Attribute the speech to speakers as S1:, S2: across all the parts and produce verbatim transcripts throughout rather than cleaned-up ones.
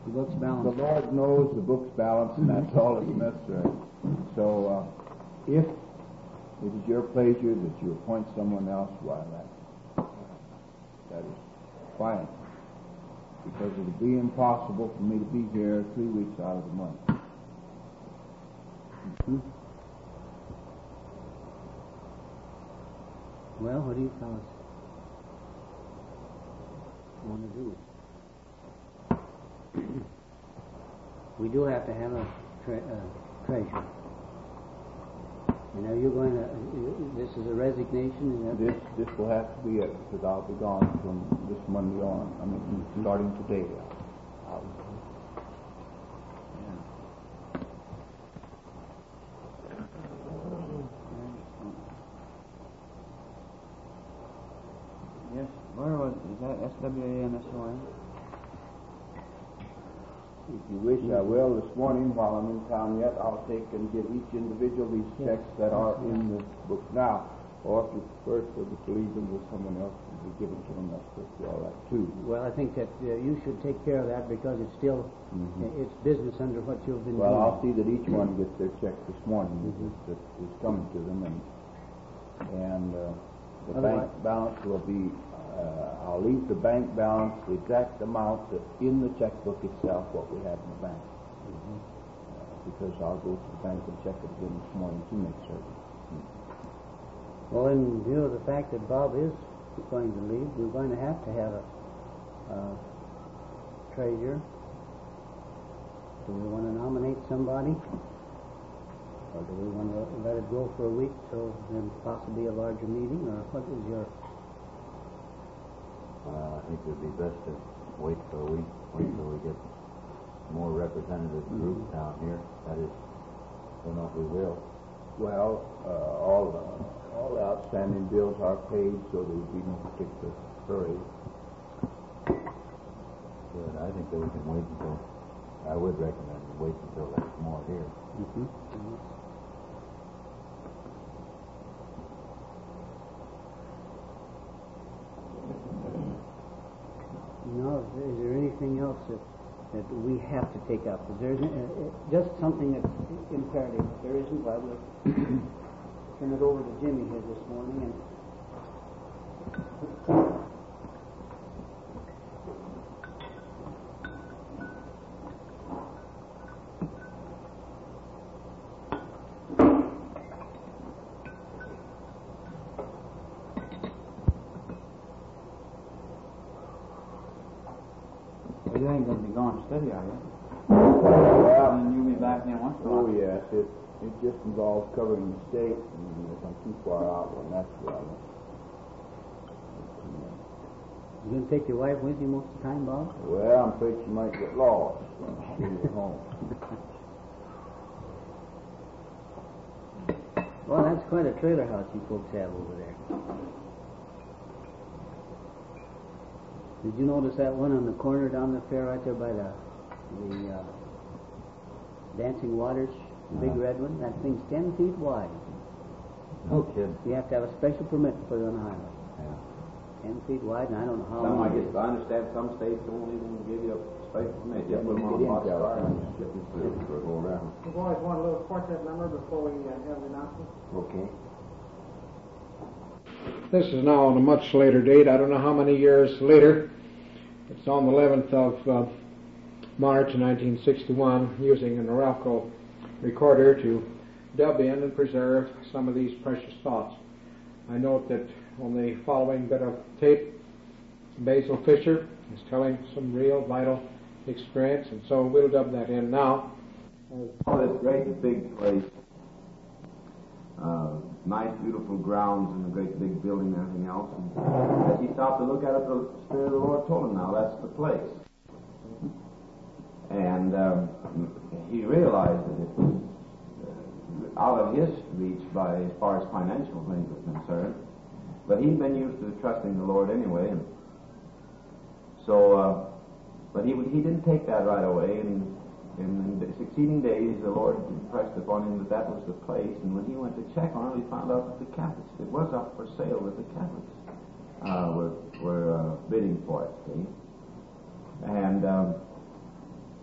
S1: The book's balance.
S2: The Lord knows the book's balance, and that's all that's necessary. So, uh, if it is your pleasure that you appoint someone else, why, that, that is fine. Because it will be impossible for me to be here three weeks out of the month. Mm-hmm.
S1: Well, what do you fellas want to do? We do have to have a tre- uh, treasure. And are you going to, uh, this is a resignation? Is that
S2: This this will have to be it, because I'll be gone from this Monday on. I mean, mm-hmm. starting today. I'll,
S1: yeah. Yes, where was, is that S W A M S O N?
S2: If you wish, I will. This morning, while I'm in town yet, I'll take and give each individual these
S1: yes.
S2: checks that are in the book now. Or if you prefer to leave them with someone else and be given to them, that's perfectly all right, too.
S1: Well, I think that uh, you should take care of that because it's still, mm-hmm. uh, it's business under what you've been
S2: well,
S1: doing.
S2: Well, I'll see that each one gets their check this morning mm-hmm. that is coming to them. And, and uh, the
S1: Otherwise,
S2: bank balance will be... Uh, I'll leave the bank balance, the exact amount that's in the checkbook itself, what we have in the bank. Mm-hmm. Uh, because I'll go to the bank and check it again this morning to make certain. Mm-hmm.
S1: Well, in view of the fact that Bob is going to leave, we're going to have to have a uh, treasurer. Do we want to nominate somebody? Or do we want to let it go for a week till then possibly a larger meeting? Or what is your...
S3: Uh, I think it would be best to wait for a week, wait till we get more representative group mm-hmm. down here. That is, I don't know if we will.
S2: Well, uh, all the all the outstanding bills are paid, so there would be no particular hurry.
S3: Good. I think that we can wait until. I would recommend we wait until there's more here.
S1: Mm-hmm. Mm-hmm. No, is there anything else that, that we have to take up? Is there uh, just something that's imperative? If there isn't, I will turn it over to Jimmy here this morning. And you ain't going to be gone steady, are you?
S2: Well,
S1: and you'll be back there once in a while.
S2: Oh, yes. It, it just involves covering the state, and if I'm too far out, well, that's where I won't.
S1: You going to take your wife with you most of the time, Bob?
S2: Well, I'm afraid she might get lost when she's at home.
S1: Well, that's quite a trailer house you folks have over there. Did you notice that one on the corner down the fair right there by the the uh, Dancing Waters, the big red one? That thing's ten feet wide.
S3: No kidding.
S1: You have to have a special permit to put it on the highway.
S3: Yeah.
S1: Ten feet wide, and I don't know how
S4: Some,
S1: long
S4: I
S1: it
S4: guess,
S1: is.
S4: I understand some states don't even give you a special permit. You have to put them on
S2: Get in,
S4: a box car and
S2: California.
S4: ship it through for a go around.
S5: We've always wanted a little quartet number before we uh, have the announcement.
S2: Okay.
S6: This is now on a much later date. I don't know how many years later. It's on the eleventh of uh, March nineteen sixty-one, using an Arauco recorder to dub in and preserve some of these precious thoughts. I note that on the following bit of tape, Basil Fisher is telling some real vital experience, and so we'll dub that in now.
S4: Oh, this great big place. Uh, nice, beautiful grounds and a great big building and everything else. And as he stopped to look at it, the Spirit of the Lord told him, now that's the place. And um, he realized that it was uh, out of his reach by as far as financial things were concerned. But he'd been used to trusting the Lord anyway. And so, uh, but he he didn't take that right away. And in the succeeding days, the Lord impressed upon him that that was the place. And when he went to check on it, he found out that the Catholics, it was up for sale, that the Catholics uh, were, were uh, bidding for it, see? And um,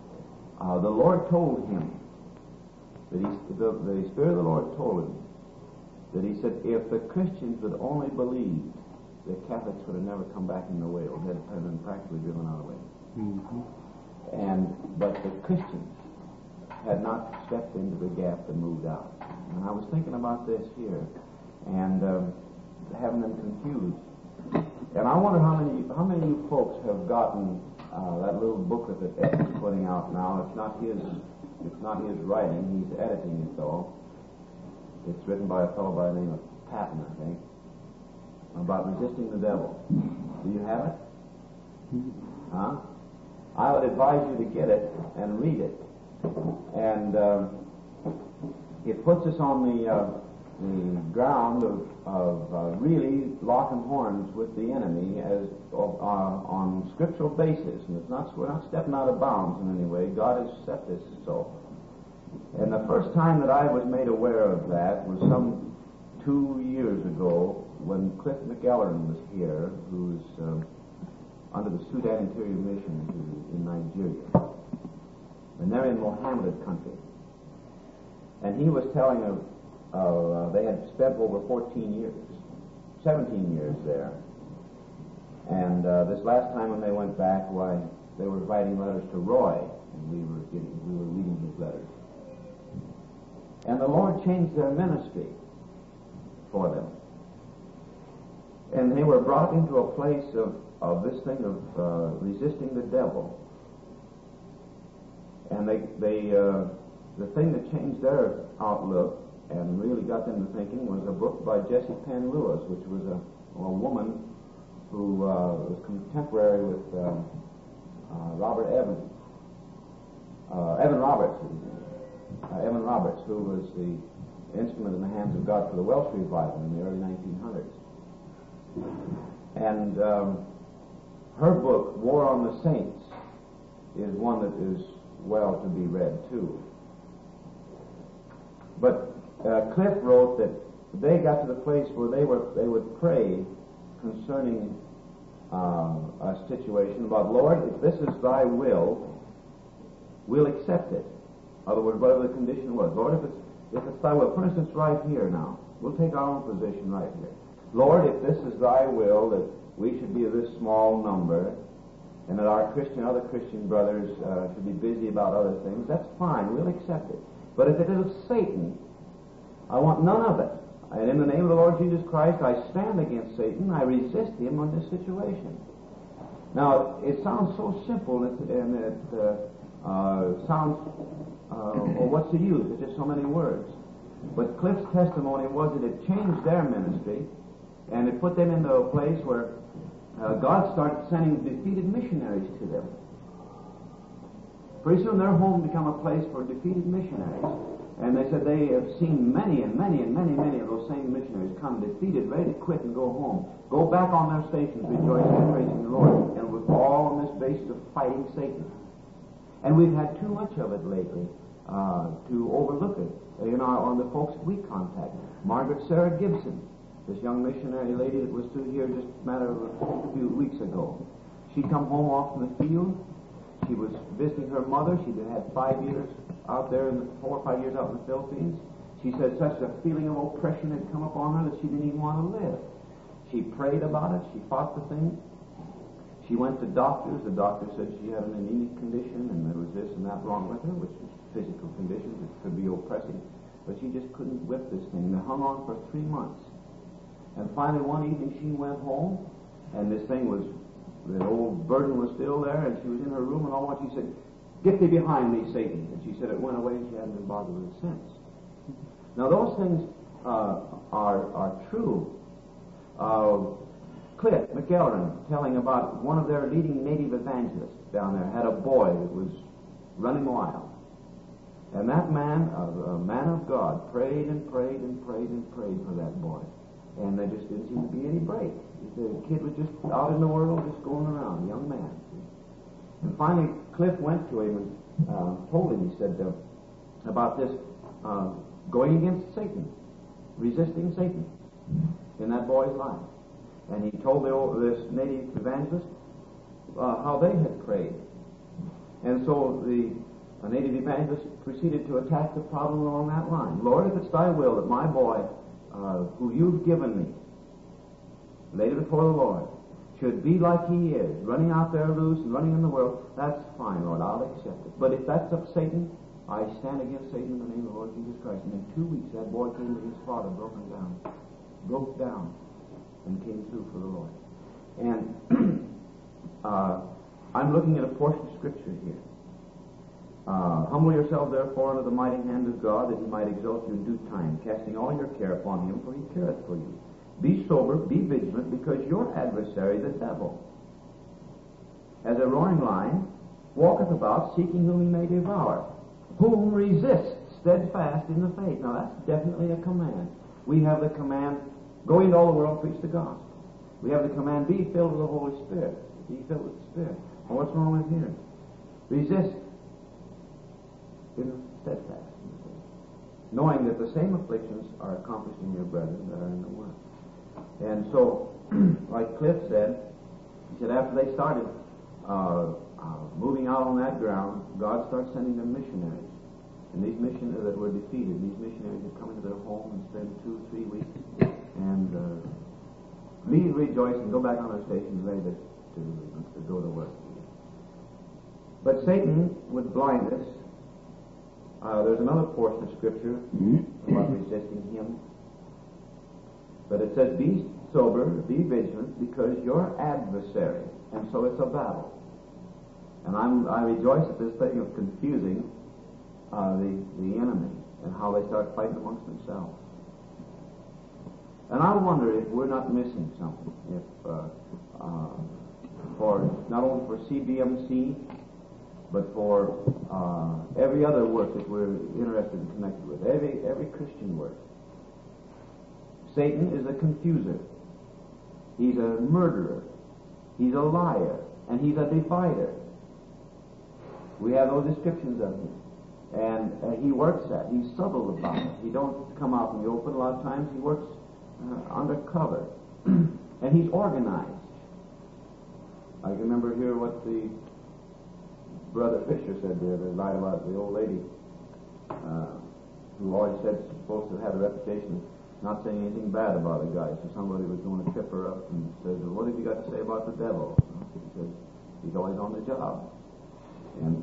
S4: uh, the Lord told him, that he, the, the Spirit of the Lord told him, that he said, if the Christians would only believe, the Catholics would have never come back in the Wales. They'd have been practically driven out of Wales.
S1: Mm-hmm.
S4: And, but the Christians had not stepped into the gap and moved out. And I was thinking about this here, and um, having them confused. And I wonder how many how many of you folks have gotten uh, that little booklet that Ed's putting out now. It's not his it's not his writing. He's editing it though. It's written by a fellow by the name of Patton, I think, about resisting the devil. Do you have it? Huh? I would advise you to get it and read it. And uh, it puts us on the uh, the ground of, of uh, really locking horns with the enemy as uh, on scriptural basis, and it's not we're not stepping out of bounds in any way. God has set this so. And the first time that I was made aware of that was some two years ago when Cliff McEllerin was here, who's uh, under the Sudan Interior Mission in Nigeria. And they're in Mohammedan country. And he was telling of, of uh, they had spent over fourteen years, seventeen years there. And uh, this last time when they went back, why, they were writing letters to Roy, and we were getting, we were reading his letters. And the Lord changed their ministry for them. And they were brought into a place of, of this thing of uh, resisting the devil. And they, they, uh, the thing that changed their outlook and really got them to thinking was a book by Jessie Penn Lewis, which was a, a woman who uh, was contemporary with uh, uh, Robert Evans, uh, Evan Roberts, uh, Evan Roberts, who was the instrument in the hands of God for the Welsh revival in the early nineteen hundreds. And um, her book, War on the Saints, is one that is well to be read too. But uh, Cliff wrote that they got to the place where they were they would pray concerning uh, a situation about, Lord, if this is thy will, we'll accept it. In other words, whatever the condition was. Lord, if it's if it's thy will, for instance, right here now, we'll take our own position right here. Lord, if this is thy will that we should be of this small number, and that our Christian, other Christian brothers uh, should be busy about other things, that's fine, we'll accept it. But if it is Satan, I want none of it. And in the name of the Lord Jesus Christ, I stand against Satan, I resist him in this situation. Now, it sounds so simple, and it, and it uh, uh, sounds, uh, well, what's the use? It's just so many words. But Cliff's testimony was that it changed their ministry, and it put them into a place where Uh, God started sending defeated missionaries to them. Pretty soon their home became a place for defeated missionaries. And they said they have seen many and many and many, many of those same missionaries come defeated, ready to quit and go home. Go back on their stations, rejoicing and praising the Lord. And it was all on this basis of fighting Satan. And we've had too much of it lately uh, to overlook it. You know, on the folks we contact. Margaret Sarah Gibson, this young missionary lady that was through here just a matter of a few weeks ago. She come home off from the field. She was visiting her mother. She'd had five years out there, in the, four or five years out in the Philippines. She said such a feeling of oppression had come upon her that she didn't even want to live. She prayed about it. She fought the thing. She went to doctors. The doctor said she had an anemic condition and there was this and that wrong with her, which was physical conditions that could be oppressive. But she just couldn't whip this thing. They hung on for three months. And finally, one evening, she went home, and this thing was, the old burden was still there, and she was in her room, and all what she said, "Get thee behind me, Satan." And she said it went away, and she hadn't been bothered with it since. Now, those things uh, are are true. Uh, Cliff McEllerin, telling about one of their leading native evangelists down there, had a boy that was running wild. And that man, a, a man of God, prayed and prayed and prayed and prayed for that boy. And there just didn't seem to be any break. The kid was just out in the world, just going around, a young man. And finally, Cliff went to him and uh, told him, he said, uh, about this uh, going against Satan, resisting Satan in that boy's life. And he told the old, this native evangelist uh, how they had prayed. And so the a native evangelist proceeded to attack the problem along that line. Lord, if it's thy will that my boy, uh, who you've given me, laid it before the Lord, should be like he is, running out there loose and running in the world, that's fine, Lord, I'll accept it. But if that's of Satan, I stand against Satan in the name of the Lord Jesus Christ. And in two weeks, that boy came to his father broken down, broke down, and came through for the Lord. And uh, I'm looking at a portion of Scripture here. Uh, Humble yourself, therefore, under the mighty hand of God, that he might exalt you in due time, casting all your care upon him, for he careth for you. Be sober, be vigilant, because your adversary, the devil, as a roaring lion, walketh about, seeking whom he may devour, whom resist steadfast in the faith. Now, that's definitely a command. We have the command, go into all the world, preach the gospel. We have the command, be filled with the Holy Spirit. Be filled with the Spirit. Well, what's wrong with here? Resist in steadfast in the faith, knowing that the same afflictions are accomplished in your brethren that are in the world. And so, like Cliff said, he said after they started uh, uh, moving out on that ground, God started sending them missionaries. And these missionaries that were defeated, these missionaries would come into their home and spend two, three weeks and uh, leave, rejoice, and go back on their station ready to, to, to go to work. But Satan would blind us. Uh, there's another portion of Scripture about resisting him. But it says, be sober, be vigilant, because your adversary, and so it's a battle. And I'm, I rejoice at this thing of confusing uh, the, the enemy and how they start fighting amongst themselves. And I wonder if we're not missing something, if uh, uh, for not only for C B M C, but for uh, every other work that we're interested and connected with, every every Christian work. Satan is a confuser. He's a murderer. He's a liar. And he's a divider. We have those descriptions of him. And uh, he works that. He's subtle about it. He don't come out in the open. A lot of times he works uh, undercover. And he's organized. I can remember here what the Brother Fisher said the other night about the old lady uh, who always said she's supposed to have a reputation of not saying anything bad about a guy. So somebody was going to trip her up and says, well, what have you got to say about the devil? She says, he's always on the job. And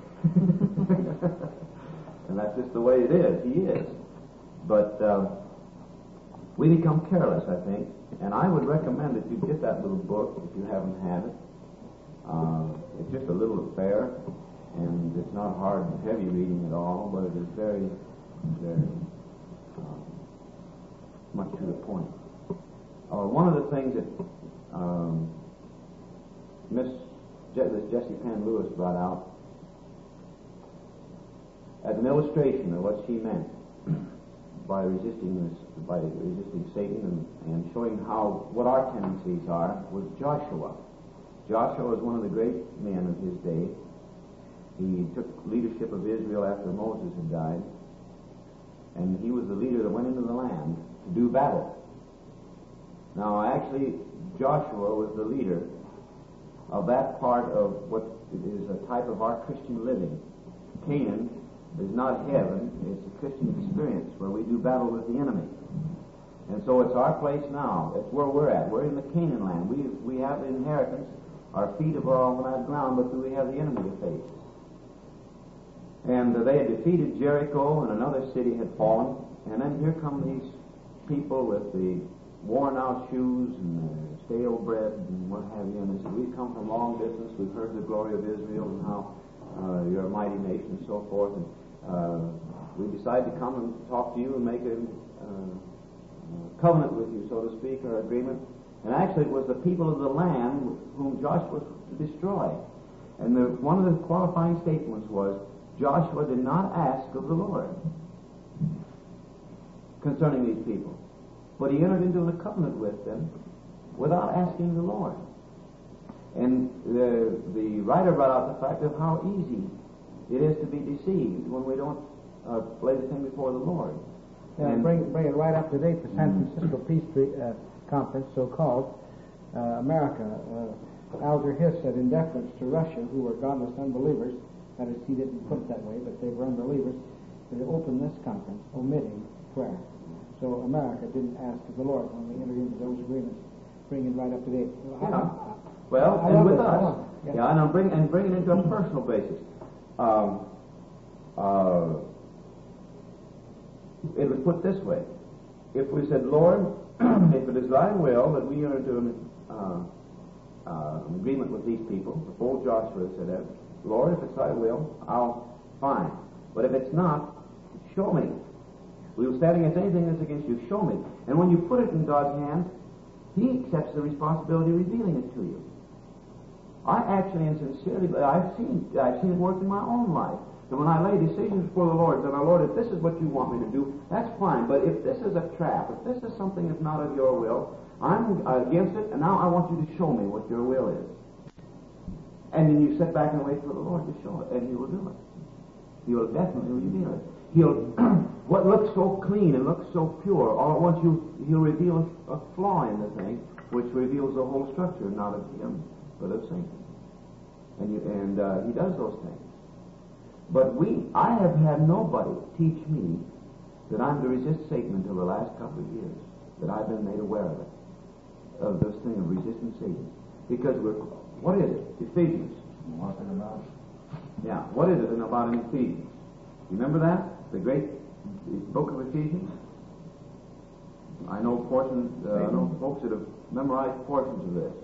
S4: and that's just the way it is. He is. But uh, we become careless, I think. And I would recommend that you get that little book if you haven't had it. Uh, it's just a little affair, and it's not hard and heavy reading at all, but it is very, very uh, much to the point. Uh, one of the things that um, Miss Je- Jessie Penn Lewis brought out as an illustration of what she meant by resisting this, by resisting Satan and, and showing how what our tendencies are was Joshua. Joshua was one of the great men of his day. He took leadership of Israel after Moses had died, and he was the leader that went into the land to do battle. Now, actually, Joshua was the leader of that part of what is a type of our Christian living. Canaan is not heaven, it's a Christian experience where we do battle with the enemy. And so it's our place now. It's where we're at. We're in the Canaan land. We we have the inheritance. Our feet are on that ground, but do we have the enemy to face? And uh, they had defeated Jericho, and another city had fallen. And then here come these people with the worn-out shoes and the stale bread and what have you. And they said, we've come from long distance. We've heard the glory of Israel and how uh, you're a mighty nation and so forth. And uh, we decided to come and talk to you and make a uh, covenant with you, so to speak, or agreement. And actually, it was the people of the land whom Joshua was to destroy. And the, one of the qualifying statements was, Joshua did not ask of the Lord concerning these people. But he entered into a covenant with them without asking the Lord. And the, the writer brought out the fact of how easy it is to be deceived when we don't uh, lay the thing before the Lord.
S7: Yeah, and bring, bring it right up to date, the San Francisco Peace Treaty, uh, Conference, so-called, uh, America. Uh, Alger Hiss said, in deference to Russia, who were godless unbelievers, That is, he didn't put it that way, but they were unbelievers. So they opened this conference omitting prayer. So America didn't ask of the Lord when we entered into those agreements, bring it right up to date.
S4: Yeah. Well,
S7: I
S4: and
S7: love
S4: with
S7: it.
S4: us,
S7: Yeah.
S4: yeah, and I'm bring and bring it into a personal basis. Um, uh, it was put this way: if we said, Lord, if it is Thy will that we enter into an, uh, uh, an agreement with these people, if old Joshua said that, Lord, if it's Thy will, I'll fine. But if it's not, show me. We will stand against anything that's against you. Show me. And when you put it in God's hands, He accepts the responsibility of revealing it to you. I actually and sincerely, I've seen, I've seen it work in my own life. So when I lay decisions before the Lord, that, Lord, if this is what you want me to do, that's fine. But if this is a trap, if this is something that's not of your will, I'm against it, and now I want you to show me what your will is. And then you sit back and wait for the Lord to show it, and He will do it. He will definitely reveal it. He'll, what looks so clean and looks so pure, all at once you, He'll reveal a, a flaw in the thing, which reveals the whole structure, not of Him, but of Satan. And, you, and uh, He does those things. But we, I have had nobody teach me that I'm to resist Satan until the last couple of years, that I've been made aware of it, of this thing of resisting Satan. Because we're, what is it? Ephesians.
S3: Walking about.
S4: Yeah, what is it in about in Ephesians? You remember that? The great book of Ephesians? I know portions, uh, I know folks that have memorized portions of this.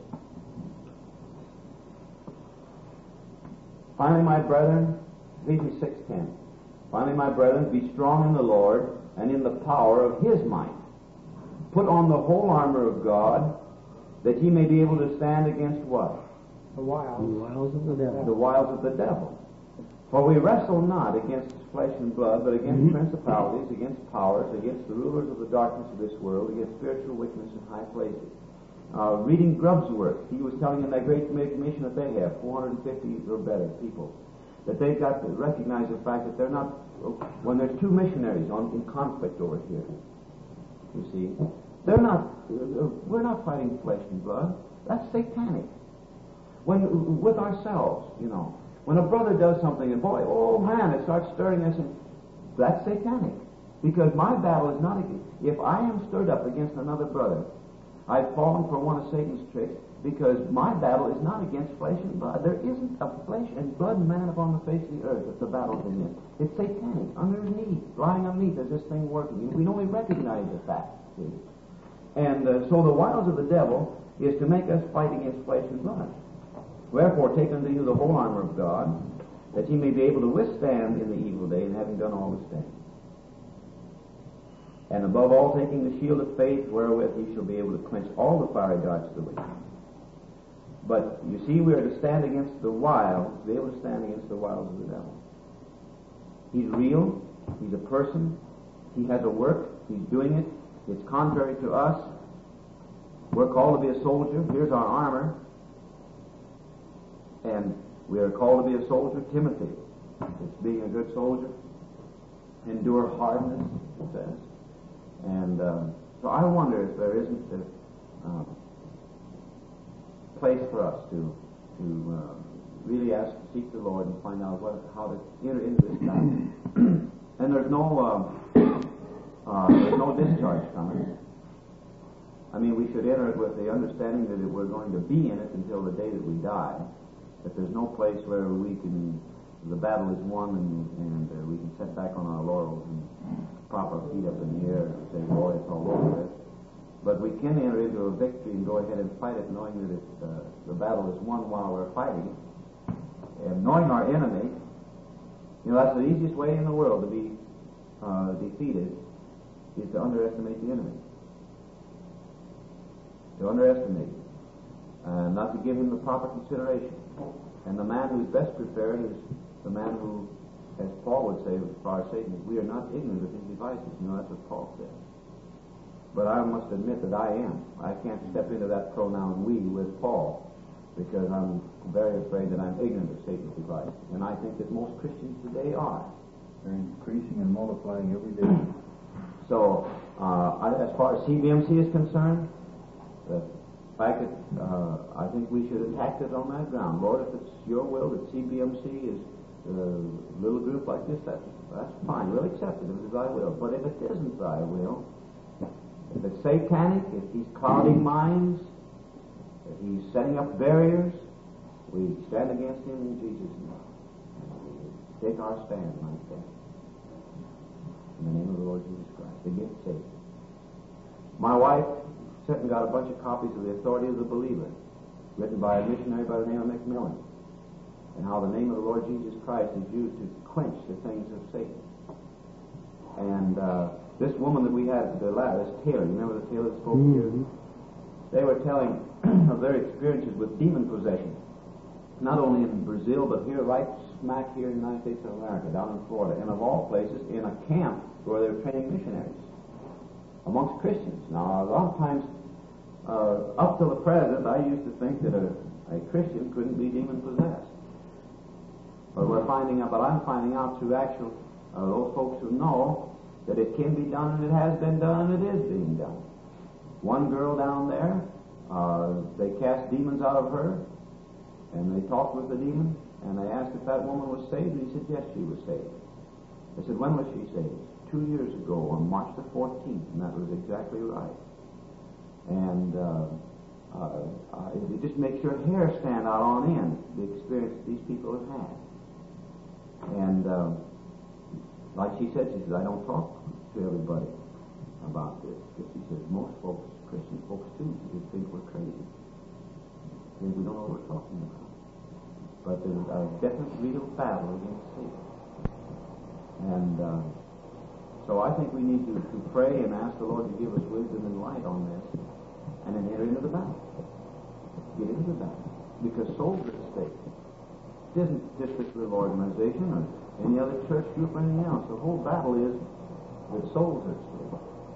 S4: Finally, my brethren, Ephesians six ten. Finally, my brethren, be strong in the Lord and in the power of His might. Put on the whole armor of God, that ye may be able to stand against what?
S7: The wiles.
S1: The wiles of the devil.
S4: The wiles of the devil. For we wrestle not against flesh and blood, but against mm-hmm. principalities, against powers, against the rulers of the darkness of this world, against spiritual wickedness in high places. Uh, reading Grubb's work, he was telling in that great mission that they have, four hundred fifty or better people, that they've got to recognize the fact that they're not, when there's two missionaries on in conflict over here, you see, they're not, we're not fighting flesh and blood. That's satanic. When, with ourselves, you know. When a brother does something and boy, oh man, it starts stirring us, and that's satanic. Because my battle is not against, if I am stirred up against another brother, I've fallen for one of Satan's tricks, because my battle is not against flesh and blood. There isn't a flesh and blood man upon the face of the earth that the battle's against. It's satanic. Underneath, lying underneath, there's this thing working. We only recognize the fact. See? And uh, so the wiles of the devil is to make us fight against flesh and blood. Wherefore, take unto you the whole armor of God, that ye may be able to withstand in the evil day, and having done all to stand. And above all, taking the shield of faith, wherewith ye shall be able to quench all the fiery darts of the wicked. But you see, we are to stand against the wiles, to be able to stand against the wiles of the devil. He's real. He's a person. He has a work. He's doing it. It's contrary to us. We're called to be a soldier. Here's our armor. And we are called to be a soldier. Timothy, it's being a good soldier. Endure hardness, it says. And uh, so I wonder if there isn't a uh, place for us to to uh, really ask, seek the Lord and find out what, how to enter into this battle. And there's no uh, uh, there's no discharge coming. I mean, we should enter it with the understanding that we're going to be in it until the day that we die. That there's no place where we can, the battle is won and, and uh, we can sit back on our laurels and prop our feet up in the air and say, boy, it's all over with. But we can enter into a victory and go ahead and fight it knowing that it, uh, the battle is won while we're fighting. And knowing our enemy, you know, that's the easiest way in the world to be uh, defeated, is to underestimate the enemy. To underestimate him. Uh, not to give him the proper consideration. And the man who's best prepared is the man who, as Paul would say, as far as Satan, we are not ignorant of his devices. You know, that's what Paul said. But I must admit that I am. I can't step into that pronoun we with Paul, because I'm very afraid that I'm ignorant of Satan's devices. And I think that most Christians today are.
S3: They're increasing and multiplying every day.
S4: So, uh, I, as far as C B M C is concerned, the fact that uh, I think we should attack it on that ground. Lord, if it's your will that C B M C is a little group like this, that's, that's fine. We'll accept it if it's thy will. But if it isn't thy will, if it's satanic, if he's clouding minds, if he's setting up barriers, we stand against him in Jesus' name. Take our stand like that. In the name of the Lord Jesus Christ. Against Satan. My wife sent and got a bunch of copies of The Authority of the Believer, written by a missionary by the name of Macmillan, and how the name of the Lord Jesus Christ is used to quench the things of Satan. And uh, this woman that we had, the last, this Taylor, you remember the Taylor that spoke
S1: Mm-hmm.
S4: here? They were telling of their experiences with demon possession, not only in Brazil, but here, right smack here in the United States of America, down in Florida, and of all places, in a camp where they were training missionaries amongst Christians. Now, a lot of times, uh, up till the present, I used to think that a, a Christian couldn't be demon possessed. But we're finding out, but I'm finding out through actual uh, those folks who know that it can be done, and it has been done, and it is being done. One girl down there, uh, they cast demons out of her, and they talked with the demon, and they asked if that woman was saved, and he said yes, she was saved. They said, when was she saved? Two years ago, on March the fourteenth, and that was exactly right. And uh, uh, uh, it just makes your hair stand out on end, the experience that these people have had. And uh, like she said, she says, I don't talk to everybody about this. But she says, most folks, Christian folks too, would think we're crazy. Think we don't know what we're talking about. But there's a definite real battle against Satan. And uh, so I think we need to, to pray and ask the Lord to give us wisdom and light on this, and then enter into the battle. Get into the battle. Because souls are at stake. It isn't just this little organization or any other church group or anything else. The whole battle is that souls are at stake.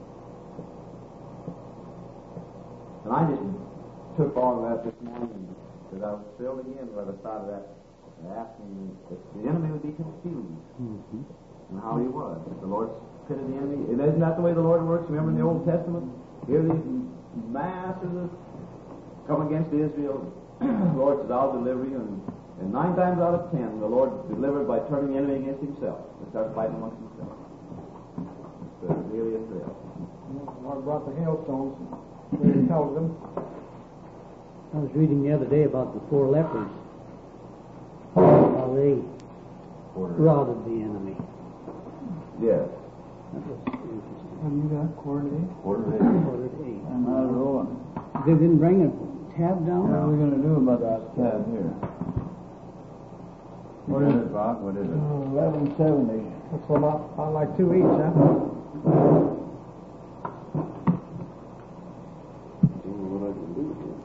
S4: And I just took all of that this morning because I was filled again by the thought of that, asking me if the enemy would be confused.
S1: Mm-hmm.
S4: And how he was. The Lord pitted the enemy. And isn't that the way the Lord works? Remember in the Old Testament? Here these masses of come against Israel. The Lord says, I'll deliver you. And, and nine times out of ten, the Lord delivered by turning the enemy against himself. They start fighting amongst themselves. So it's really a thrill.
S7: The Lord brought the hailstones and he tells them.
S1: I was reading the other day about the four lepers. How they routed the enemy.
S4: Yes.
S1: That was interesting.
S7: Have you got quarter to eight?
S3: Quarter to eight.
S1: Quarter to eight.
S2: I'm not rolling.
S1: They didn't bring a tab down?
S2: What are we going to do about that tab here? What is it, Bob? What is it?
S7: Eleven seventy. That's a lot, about like two each, huh?
S2: What I can do here.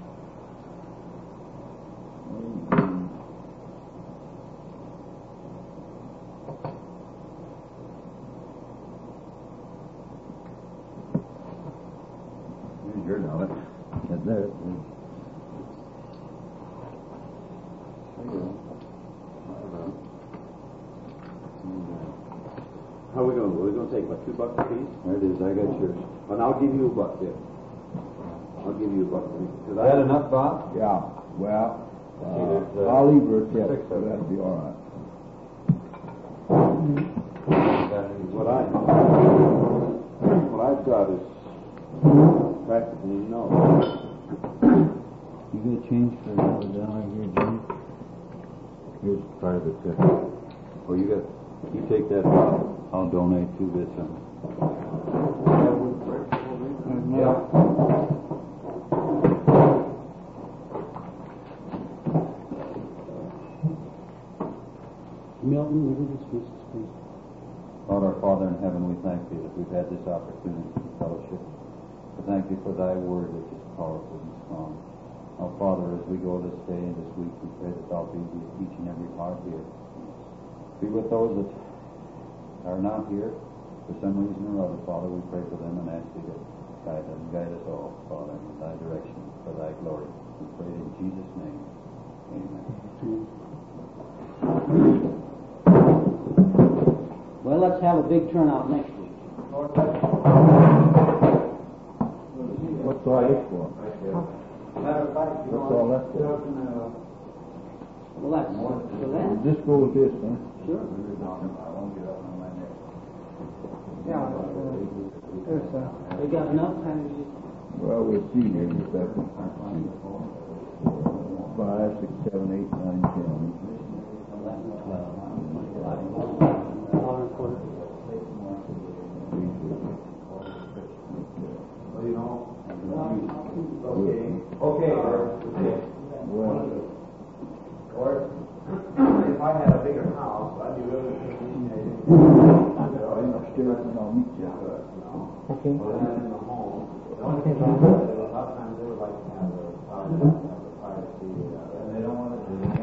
S3: Here's your knowledge.
S2: That's it.
S4: How are we going to We're going to take, what, two bucks a piece?
S3: There it is. I got yours.
S4: And I'll give you a buck there. I'll give you a buck.
S3: Is that enough, Bob?
S2: Yeah. Well, uh,
S3: See, there's, uh,
S2: I'll leave her a tip,
S3: six
S2: so
S3: of them.
S2: that'll be all right.
S4: What I what I've got is practically no.
S3: You get a change for the dollar here, Jim? Here's part of it, too. Oh, you got, you take that, Bob. I'll donate two bits on it.
S2: Yeah.
S1: Milton, will you dismiss us, please?
S3: Lord, our Father in heaven, we thank thee that we've had this opportunity for fellowship. We thank thee for thy word, which is powerful and strong. Now, Father, as we go this day and this week, we pray that thou be with each and every heart here. Be with those that are not here for some reason or other, Father. We pray for them and ask thee to guide them, guide us all, Father, in thy direction, for thy glory. We pray in Jesus' name. Amen.
S1: Well, let's have a big turnout next week.
S2: What's all this for?
S1: Matter of fact, you
S2: What's
S1: know,
S2: all that for?
S1: uh, Well, that's for that.
S2: Just go with this, huh?
S1: Sure.
S7: Yeah, uh, there's, uh,
S1: We got enough time to just
S2: Well, we'll see here in a second. Five, six, seven, eight, nine, ten.
S1: eleven, twelve, dollar and a quarter.
S4: Well, you know. Okay. Okay.
S2: Well,
S4: Or if I had a bigger house, I'd be really appreciated.
S2: upstairs and I'll meet you.
S7: okay.
S4: Well, then in the home. The only
S7: Okay,
S4: thing
S7: Bob.
S4: is, a lot of times they would like to have the privacy, have the privacy, uh, and they don't want to do it.